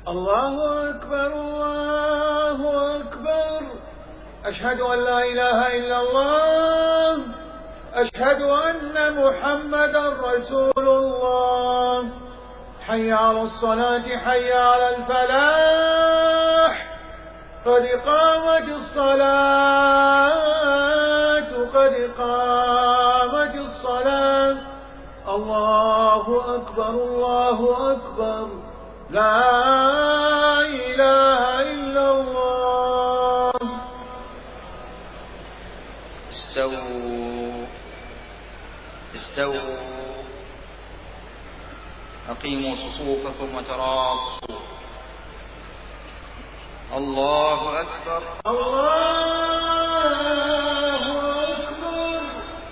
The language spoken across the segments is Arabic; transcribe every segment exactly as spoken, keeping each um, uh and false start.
الله أكبر الله أكبر. أشهد أن لا إله إلا الله. أشهد أن محمدا رسول الله. حي على الصلاة حي على الفلاح. قد قامت الصلاة قد قامت الصلاة. الله أكبر الله أكبر. لا إله إلا الله. استووا استووا أقيموا صفوفكم وتراصوا. الله أكبر الله أكبر.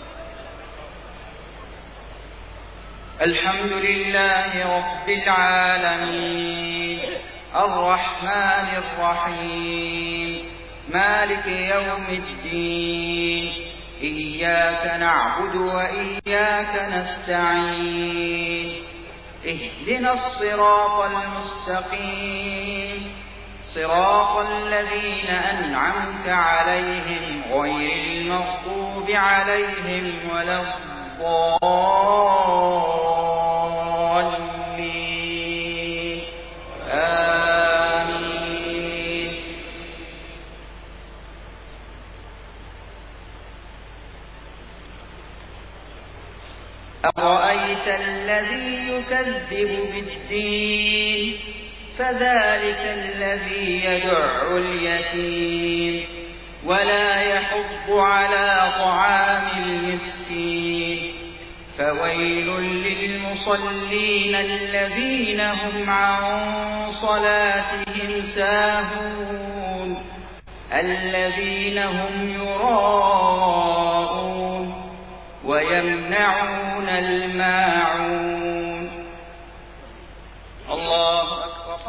الحمد لله رب العالمين الرحمن الرحيم مالك يوم الدين. إياك نعبد وإياك نستعين. اهدنا الصراط المستقيم صراط الذين أنعمت عليهم غير المغضوب عليهم ولا الضالين. آمين. أرأيت الذي يكذب بالدين فذلك الذي يدع اليتيم ولا يحض على طعام المسكين. فويل للمصلين الذين هم عن صلاتهم ساهون الذين هم يراءون ويمنعون الماعون. الله أكبر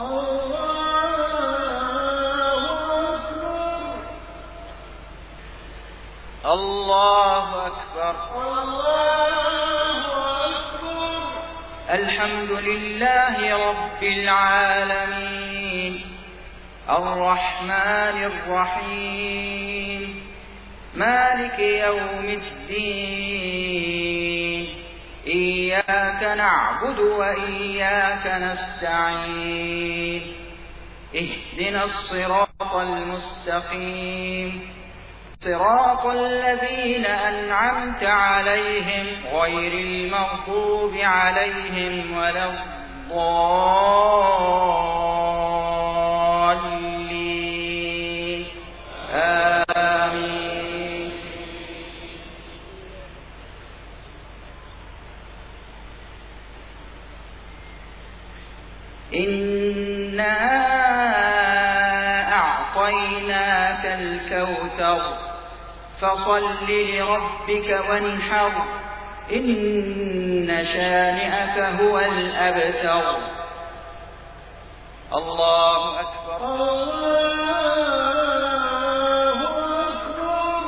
الله أكبر الله أكبر. الحمد لله رب العالمين الرحمن الرحيم مالك يوم الدين. إياك نعبد وإياك نستعين. اهدنا الصراط المستقيم صراط الذين أنعمت عليهم غير المغضوب عليهم ولا الضالين. آمين. إنا أعطيناك الكوثر فصل لربك وانحر إن شانئك هو الأبتر. الله أكبر الله